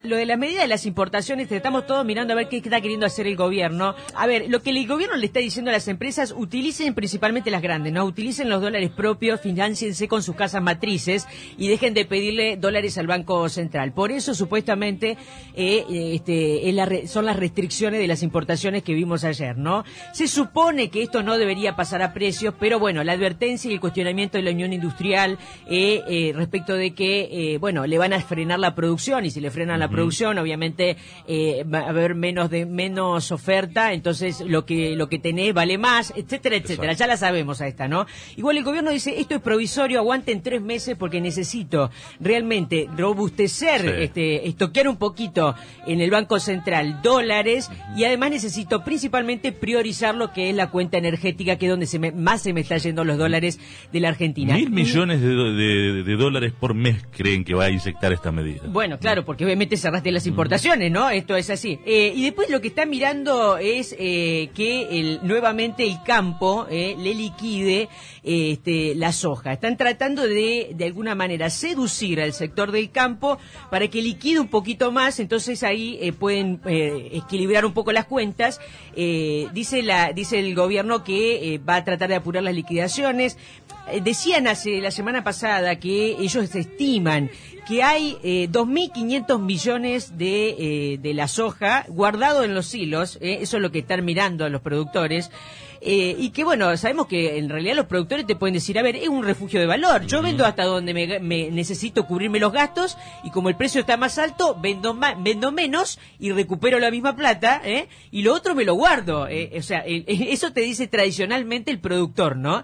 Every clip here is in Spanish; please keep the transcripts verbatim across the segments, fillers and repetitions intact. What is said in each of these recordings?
lo de la medida de las importaciones, estamos todos mirando a ver qué está queriendo hacer el gobierno. A ver, lo que el gobierno le está diciendo a las empresas, utilicen principalmente las grandes, ¿no? Utilicen los dólares propios, financiense con sus casas matrices y dejen de pedirle dólares al Banco Central. Por eso, supuestamente, eh, este, es la re, son las restricciones de las importaciones que vimos ayer, ¿no? Se supone que esto no debería pasar a precios, pero bueno, la advertencia y el cuestionamiento de la Unión Industrial eh, eh, respecto de que, eh, bueno, le van a frenar la producción, y si le frenan uh-huh. la producción, obviamente eh, va a haber menos de menos oferta, entonces lo que lo que tenés vale más, etcétera, etcétera. Exacto. Ya la sabemos a esta, ¿no? Igual el gobierno dice, esto es provisorio, aguanten tres meses porque necesito realmente robustecer, sí. este, estoquear un poquito en el Banco Central dólares, uh-huh. y además necesito principalmente priorizar lo que es la cuenta energética, que es donde se me, más se me está yendo los dólares de la Argentina. Mil millones de, de, de dólares por mes creen que va a inyectar esta medida. Bueno, claro, porque obviamente cerraste las importaciones, ¿no? Esto es así. Eh, y después lo que está mirando es eh, que el, nuevamente el campo eh, le liquide eh, este, la soja. Están tratando de, de alguna manera, seducir al sector del campo para que liquide un poquito más, entonces ahí eh, pueden eh, equilibrar un poco las cuentas. Eh, dice, la, dice el gobierno que eh, va a tratar de apurar las liquidaciones. Decían hace la semana pasada que ellos estiman que hay eh, dos mil quinientos millones de, eh, de la soja guardado en los hilos, eh, eso es lo que están mirando los productores, eh, y que bueno, sabemos que en realidad los productores te pueden decir, a ver, es un refugio de valor, yo vendo hasta donde me, me necesito cubrirme los gastos, y como el precio está más alto, vendo más, vendo menos y recupero la misma plata, eh, y lo otro me lo guardo, eh, o sea, eh, eso te dice tradicionalmente el productor, ¿no?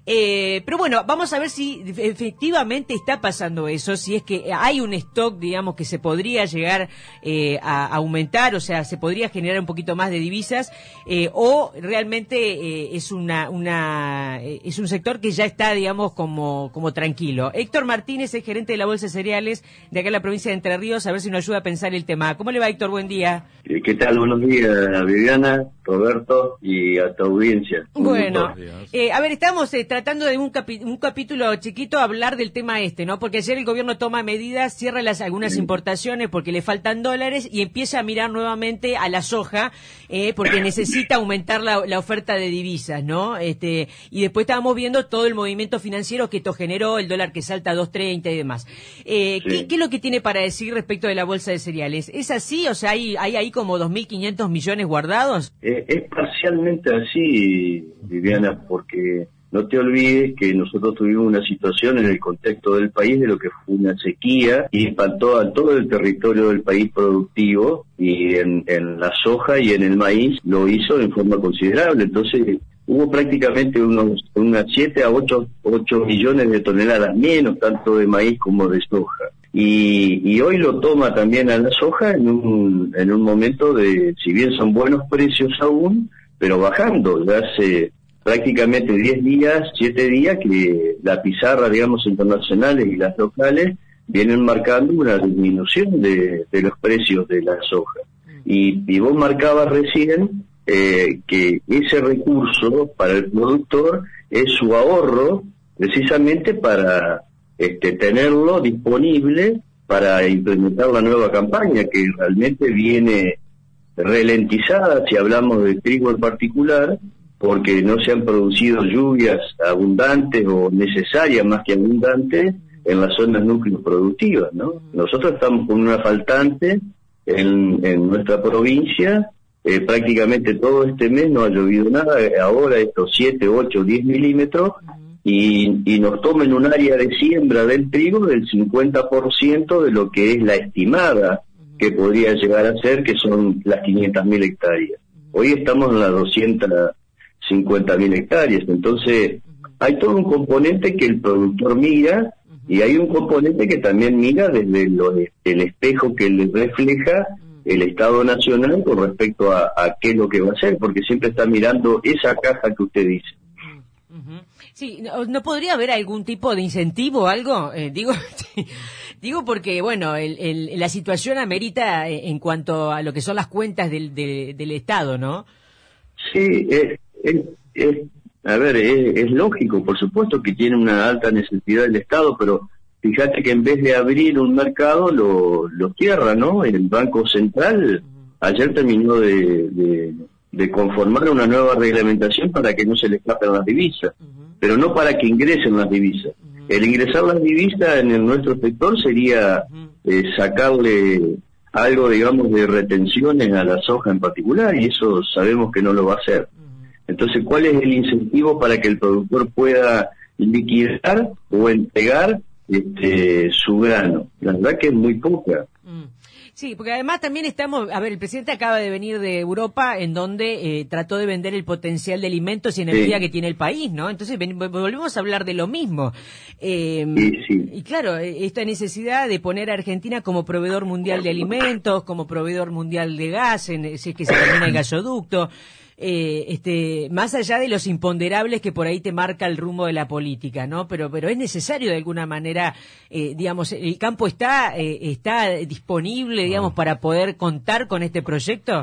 Eh, pero bueno, vamos a ver si efectivamente está pasando eso, si es que hay un stock, digamos, que se podría llegar eh, a aumentar, o sea, se podría generar un poquito más de divisas, eh, o realmente eh, es una, una eh, es un sector que ya está, digamos, como, como tranquilo. Héctor Martínez es gerente de la Bolsa de Cereales de acá en la provincia de Entre Ríos, a ver si nos ayuda a pensar el tema. ¿Cómo le va, Héctor? Buen día. ¿Qué tal? Buenos días, Viviana, Roberto y a tu audiencia. Bueno, eh, a ver, estamos eh, tratando de un, capi- un capítulo chiquito hablar del tema este, ¿no? Porque ayer el gobierno toma medidas, cierra las algunas sí. importaciones porque le faltan dólares y empieza a mirar nuevamente a la soja, eh, porque necesita aumentar la, la oferta de divisas, ¿no? Este, y después estábamos viendo todo el movimiento financiero que esto generó, el dólar que salta a dos treinta y demás. Eh, sí. ¿qué, ¿Qué es lo que tiene para decir respecto de la bolsa de cereales? ¿Es así? O sea, ¿hay, hay ahí como dos mil quinientos millones guardados? Eh, es parcialmente así, Viviana, porque no te olvides que nosotros tuvimos una situación en el contexto del país de lo que fue una sequía y impactó a todo el territorio del país productivo, y en, en la soja y en el maíz lo hizo en forma considerable. Entonces hubo prácticamente unos unas siete a ocho millones de toneladas menos, tanto de maíz como de soja. Y, y hoy lo toma también a la soja en un, en un momento de, si bien son buenos precios aún, pero bajando. Ya hace prácticamente diez días, siete días que la pizarra, digamos, internacionales y las locales vienen marcando una disminución de, de los precios de la soja. Y, y vos marcabas recién eh, que ese recurso para el productor es su ahorro precisamente para este, tenerlo disponible para implementar la nueva campaña, que realmente viene ralentizada si hablamos de trigo en particular, porque no se han producido lluvias abundantes o necesarias más que abundantes en las zonas núcleos productivas, ¿no? Nosotros estamos con una faltante en, en nuestra provincia, eh, prácticamente todo este mes no ha llovido nada, ahora estos siete, ocho, diez milímetros, y, y nos toma en un área de siembra del trigo del cincuenta por ciento de lo que es la estimada que podría llegar a ser, que son las quinientas mil hectáreas. Hoy estamos en las doscientas cincuenta mil hectáreas, entonces hay todo un componente que el productor mira, y hay un componente que también mira desde lo, el espejo que le refleja el Estado Nacional con respecto a, a qué es lo que va a hacer, porque siempre está mirando esa caja que usted dice. Sí, ¿no, no podría haber algún tipo de incentivo o algo? Eh, digo... Digo porque, bueno, el, el, la situación amerita en cuanto a lo que son las cuentas del, del, del Estado, ¿no? Sí, es, es, es, a ver, es, es lógico, por supuesto que tiene una alta necesidad del Estado, pero fíjate que en vez de abrir un mercado, lo, lo cierra, ¿no? El Banco Central ayer terminó de, de, de conformar una nueva reglamentación para que no se le escapen las divisas, pero no para que ingresen las divisas. El ingresar las divisas en el, nuestro sector sería eh, sacarle algo, digamos, de retenciones a la soja en particular, y eso sabemos que no lo va a hacer. Entonces, ¿cuál es el incentivo para que el productor pueda liquidar o entregar este, su grano? La verdad que es muy poca. Sí, porque además también estamos, a ver, el presidente acaba de venir de Europa, en donde eh, trató de vender el potencial de alimentos y energía sí. que tiene el país, ¿no? Entonces ven, volvemos a hablar de lo mismo. Eh, sí, sí. Y claro, esta necesidad de poner a Argentina como proveedor mundial de alimentos, como proveedor mundial de gas, en, si es que se termina el gasoducto. Eh, este, más allá de los imponderables que por ahí te marca el rumbo de la política, ¿no? Pero, pero es necesario de alguna manera, eh, digamos, el campo está, eh, está disponible, digamos, para poder contar con este proyecto.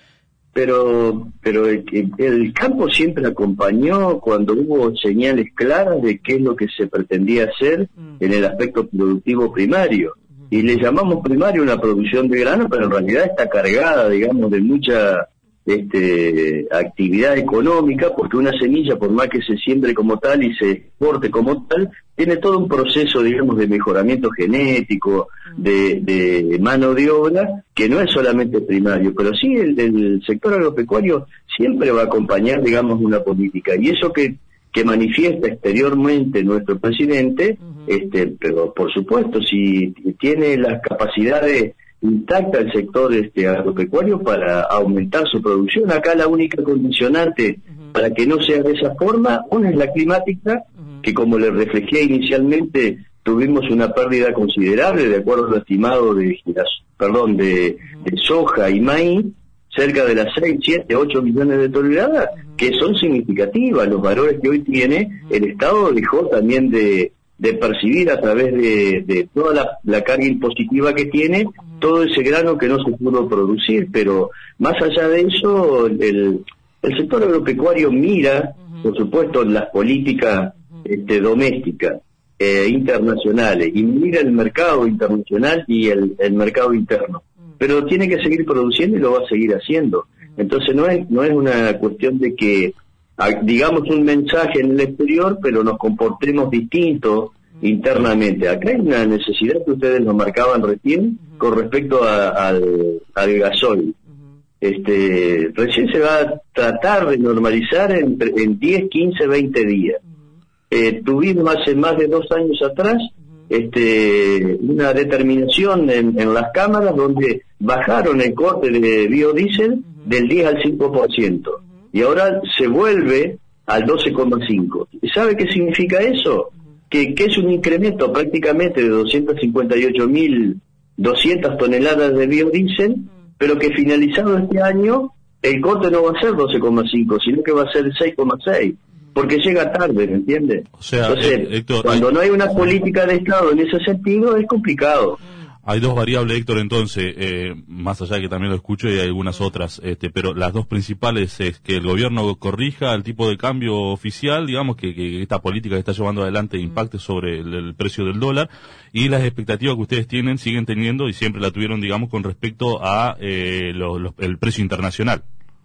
Pero, pero el, el campo siempre acompañó cuando hubo señales claras de qué es lo que se pretendía hacer mm. en el aspecto productivo primario. Mm. Y le llamamos primario una producción de grano, pero en realidad está cargada, digamos, de mucha Este, actividad económica, porque una semilla, por más que se siembre como tal y se exporte como tal, tiene todo un proceso, digamos, de mejoramiento genético, de, de mano de obra, que no es solamente primario, pero sí el, el sector agropecuario siempre va a acompañar, digamos, una política, y eso que, que manifiesta exteriormente nuestro presidente, uh-huh. este, pero por supuesto, si tiene las capacidades intacta el sector este agropecuario para aumentar su producción. Acá la única condicionante uh-huh. para que no sea de esa forma, una es la climática, uh-huh. que como le reflejé inicialmente, tuvimos una pérdida considerable, de acuerdo a lo estimado de, perdón, de, uh-huh. de soja y maíz, cerca de las seis, siete, ocho millones de toneladas, uh-huh. que son significativas. Los valores que hoy tiene, uh-huh. el Estado dejó también de de percibir a través de, de toda la, la carga impositiva que tiene, todo ese grano que no se pudo producir. Pero más allá de eso, el, el sector agropecuario mira, por supuesto, las políticas este, domésticas, eh, internacionales, y mira el mercado internacional y el, el mercado interno, pero tiene que seguir produciendo y lo va a seguir haciendo. Entonces no es, no es una cuestión de que digamos un mensaje en el exterior, pero nos comportemos distintos internamente. Acá hay una necesidad que ustedes lo marcaban recién con respecto a, al, al gasoil. Este, recién se va a tratar de normalizar en, en diez, quince, veinte días. Eh, tuvimos hace más de dos años atrás este, una determinación en, en las cámaras donde bajaron el corte de biodiesel del diez al cinco por ciento. Y ahora se vuelve al doce coma cinco. ¿Y sabe qué significa eso? Que, que es un incremento prácticamente de doscientas cincuenta y ocho mil doscientas toneladas de biodiesel, pero que finalizado este año, el corte no va a ser doce coma cinco, sino que va a ser seis coma seis, porque llega tarde, ¿me entiende? O sea, Entonces, Héctor, cuando hay... no hay una política de Estado en ese sentido, es complicado. Hay dos variables, Héctor, entonces, eh, más allá de que también lo escucho y hay algunas otras, este, pero las dos principales es que el gobierno corrija el tipo de cambio oficial, digamos, que, que esta política que está llevando adelante impacte sobre el, el precio del dólar, y las expectativas que ustedes tienen, siguen teniendo y siempre la tuvieron, digamos, con respecto a eh, lo, lo, el precio internacional.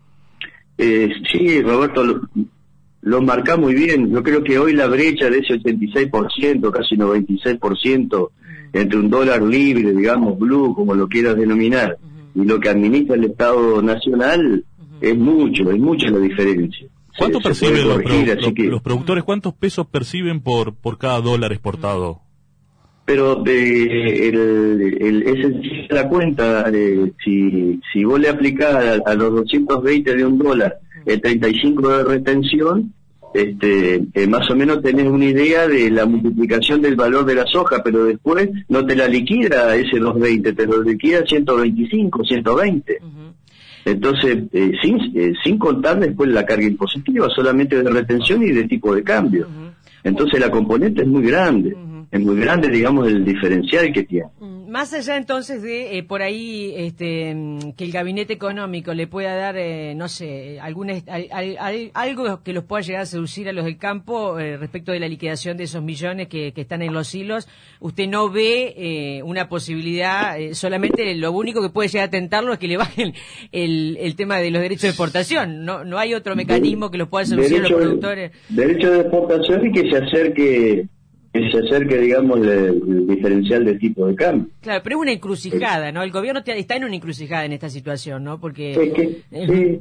Eh, sí, Roberto, lo, lo marca muy bien. Yo creo que hoy la brecha de ese ochenta y seis por ciento, casi noventa y seis por ciento, entre un dólar libre, digamos, blue, como lo quieras denominar, uh-huh. y lo que administra el Estado Nacional, uh-huh. es mucho, es mucha la diferencia. ¿Cuánto se, perciben se los, pro, los, que... los productores, cuántos pesos perciben por por cada dólar exportado? Pero de, el, el, es sencilla la cuenta, eh, si, si vos le aplicás a, a los doscientos veinte de un dólar el treinta y cinco de retención, este eh, más o menos tenés una idea de la multiplicación del valor de la soja, pero después no te la liquida ese doscientos veinte, te lo liquida ciento veinticinco, ciento veinte. Uh-huh. Entonces, eh, sin eh, sin contar después la carga impositiva, solamente de retención y de tipo de cambio. Uh-huh. Entonces la componente es muy grande. Uh-huh. Es muy grande, digamos, el diferencial que tiene. Uh-huh. Más allá entonces de eh, por ahí este, que el gabinete económico le pueda dar, eh, no sé, algún al, al, al, algo que los pueda llegar a seducir a los del campo eh, respecto de la liquidación de esos millones que, que están en los hilos, usted no ve eh, una posibilidad, eh, solamente lo único que puede llegar a tentarlo es que le bajen el, el tema de los derechos de exportación. No, no hay otro mecanismo que los pueda seducir a los productores. Derecho de exportación y que se acerque que se acerque, digamos, el, el diferencial de tipo de cambio. Claro, pero es una encrucijada, ¿no? El gobierno está en una encrucijada en esta situación, ¿no? Porque... Es que, sí,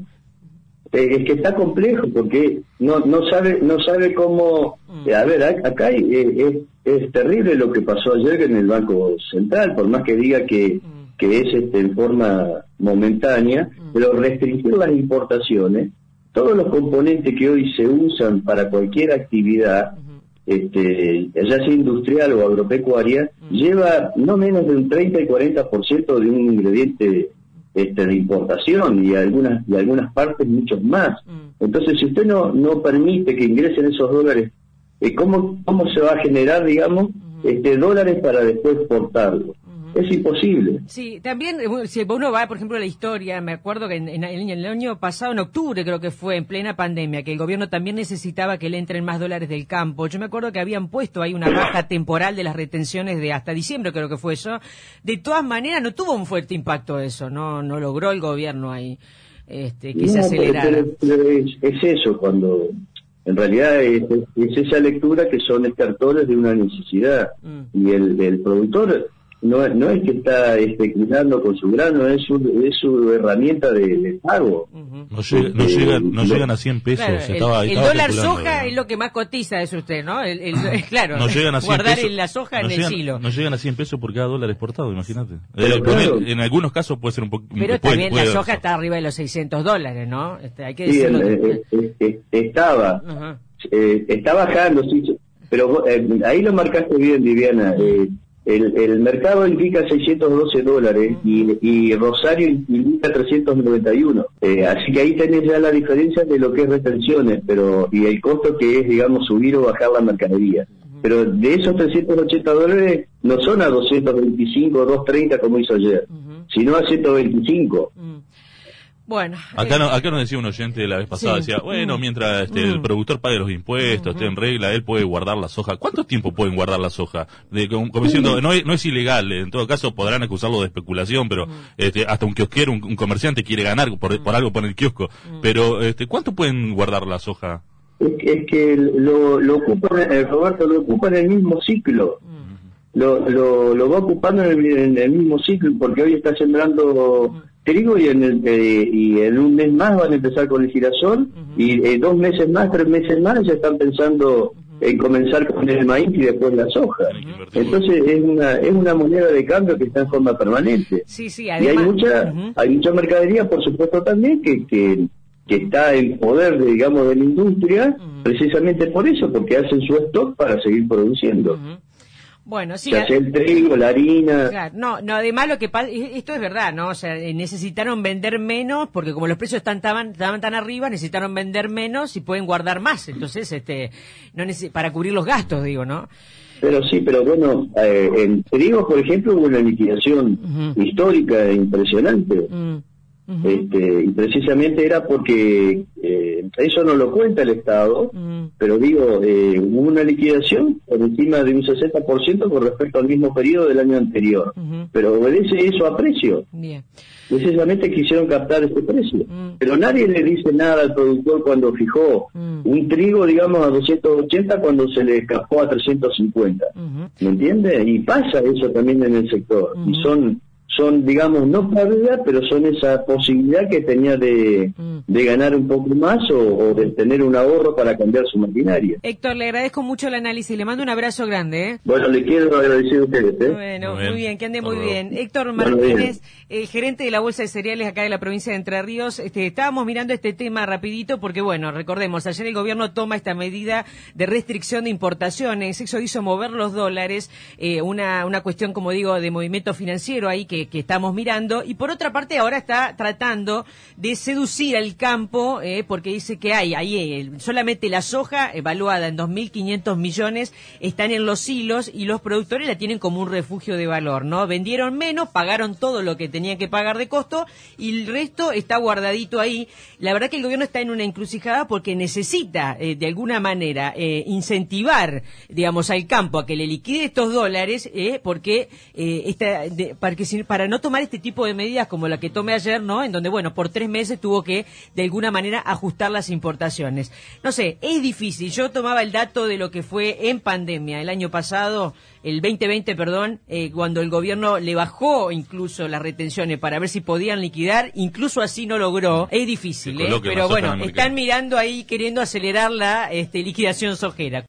es que está complejo, porque no no sabe no sabe cómo... Mm. A ver, acá hay, es, es terrible lo que pasó ayer en el Banco Central, por más que diga que, mm. que es este, en forma momentánea, mm. pero restringir las importaciones, todos los componentes que hoy se usan para cualquier actividad... Este, ya sea industrial o agropecuaria, mm. lleva no menos de un treinta y cuarenta por ciento de un ingrediente este, de importación y algunas y algunas partes muchos más. Mm. Entonces, si usted no no permite que ingresen esos dólares, eh, ¿cómo cómo se va a generar, digamos, mm. este dólares para después exportarlos? Es imposible. Sí, también, si uno va, por ejemplo, a la historia, me acuerdo que en, en, en el año pasado, en octubre creo que fue, en plena pandemia, que el gobierno también necesitaba que le entren más dólares del campo. Yo me acuerdo que habían puesto ahí una baja temporal de las retenciones de hasta diciembre, creo que fue eso. De todas maneras, no tuvo un fuerte impacto eso, no no logró el gobierno ahí este, que no, se acelerara. Pero, pero es, es eso, cuando... En realidad es, es esa lectura que son estertores de una necesidad. Mm. Y el, el productor... No, no es que está especulando con su grano, es su, es su herramienta de, de pago. Uh-huh. No, llega, no, este, llegan, no llegan a cien pesos. Claro, estaba, el, el dólar soja es lo que más cotiza, es usted, ¿no? El, el, claro, no llegan a cien guardar pesos, la soja no en llegan, el silo. No llegan a cien pesos por cada dólar exportado, imagínate. Pero, eh, claro. en, en algunos casos puede ser un poco... Pero puede, también puede, la soja está arriba de los seiscientos dólares, ¿no? Este, hay que sí, decirlo. El, el, el, estaba, uh-huh. eh, está bajando, sí, pero eh, ahí lo marcaste bien, Viviana. Eh, El, el mercado indica seiscientos doce dólares y, y Rosario indica trescientos noventa y uno. Eh, así que ahí tenés ya la diferencia de lo que es retenciones, pero y el costo que es, digamos, subir o bajar la mercadería. Pero de esos trescientos ochenta dólares no son a doscientos veinticinco o doscientos treinta como hizo ayer, uh-huh. sino a ciento veinticinco. Uh-huh. Bueno, acá, eh, no, acá nos decía un oyente la vez pasada, sí. decía, bueno, mientras este, mm. el productor pague los impuestos, mm. esté en regla, él puede guardar la soja. ¿Cuánto tiempo pueden guardar la soja? De, como, como diciendo, no es, no es ilegal, en todo caso podrán acusarlo de especulación, pero mm. este, hasta un kiosquero, un, un comerciante quiere ganar por, mm. por algo por el kiosco. Mm. Pero, este, ¿cuánto pueden guardar la soja? Es, es que lo, lo ocupan, eh, Roberto, lo ocupan en el mismo ciclo. Mm. Lo, lo, lo va ocupando en el, en el mismo ciclo, porque hoy está sembrando... Mm. trigo y en el, eh, y en un mes más van a empezar con el girasol uh-huh. y eh, dos meses más, tres meses más ya están pensando uh-huh. en comenzar con el maíz y después la soja. Uh-huh. Entonces es una es una moneda de cambio que está en forma permanente. Sí, sí, además, y hay mucha uh-huh. hay mucha mercadería, por supuesto, también que que, que está en poder, de, digamos, de la industria uh-huh. precisamente por eso, porque hacen su stock para seguir produciendo. Uh-huh. Bueno, sí. Ya sea el trigo, la harina. Claro, no, no, además lo que pasa, esto es verdad, ¿no? O sea, necesitaron vender menos, porque como los precios están tan, estaban tan arriba, necesitaron vender menos y pueden guardar más. Entonces, este, no neces- para cubrir los gastos, digo, ¿no? Pero sí, pero bueno, eh, en trigo, por ejemplo, hubo una liquidación uh-huh. histórica e impresionante. Uh-huh. Uh-huh. Este, y precisamente era porque eh, eso no lo cuenta el Estado, uh-huh. pero digo, eh, hubo una liquidación por encima de un sesenta por ciento con respecto al mismo periodo del año anterior, uh-huh. pero obedece eso a precio. Bien. Precisamente quisieron captar ese precio, uh-huh. pero nadie le dice nada al productor cuando fijó uh-huh. un trigo, digamos, a doscientos ochenta cuando se le escapó a trescientos cincuenta. Uh-huh. ¿Me entiende? Y pasa eso también en el sector, uh-huh. y son son, digamos, no pérdidas, pero son esa posibilidad que tenía de, mm. de ganar un poco más o, o de tener un ahorro para cambiar su maquinaria. Héctor, le agradezco mucho el análisis, le mando un abrazo grande. ¿eh? Bueno, le quiero agradecer a ustedes. ¿eh? Bueno, muy bien, muy bien que ande muy Todo. bien. Héctor Bueno, Martínez, eh, gerente de la Bolsa de Cereales acá de la provincia de Entre Ríos. Este, estábamos mirando este tema rapidito porque, bueno, recordemos, ayer el gobierno toma esta medida de restricción de importaciones, eso hizo mover los dólares, eh, una, una cuestión, como digo, de movimiento financiero ahí que que, que estamos mirando, y por otra parte ahora está tratando de seducir al campo, eh, porque dice que hay ahí eh, solamente la soja evaluada en dos mil quinientos millones están en los hilos y los productores la tienen como un refugio de valor, ¿no? Vendieron menos, pagaron todo lo que tenían que pagar de costo y el resto está guardadito ahí. La verdad que el gobierno está en una encrucijada porque necesita eh, de alguna manera eh, incentivar, digamos, al campo a que le liquide estos dólares, eh, porque eh, esta, de, para, que, para no tomar este tipo de medidas como la que tomé ayer, ¿no? En donde, bueno, por tres meses tuvo que de alguna manera ajustar las importaciones. No sé, es difícil. Yo tomaba el dato de lo que fue en pandemia el año pasado, el veinte veinte, perdón, eh, cuando el gobierno le bajó incluso las retenciones para ver si podían liquidar, incluso así no logró. Es difícil, ¿eh? Pero bueno, están mirando ahí queriendo acelerar la este, liquidación sojera.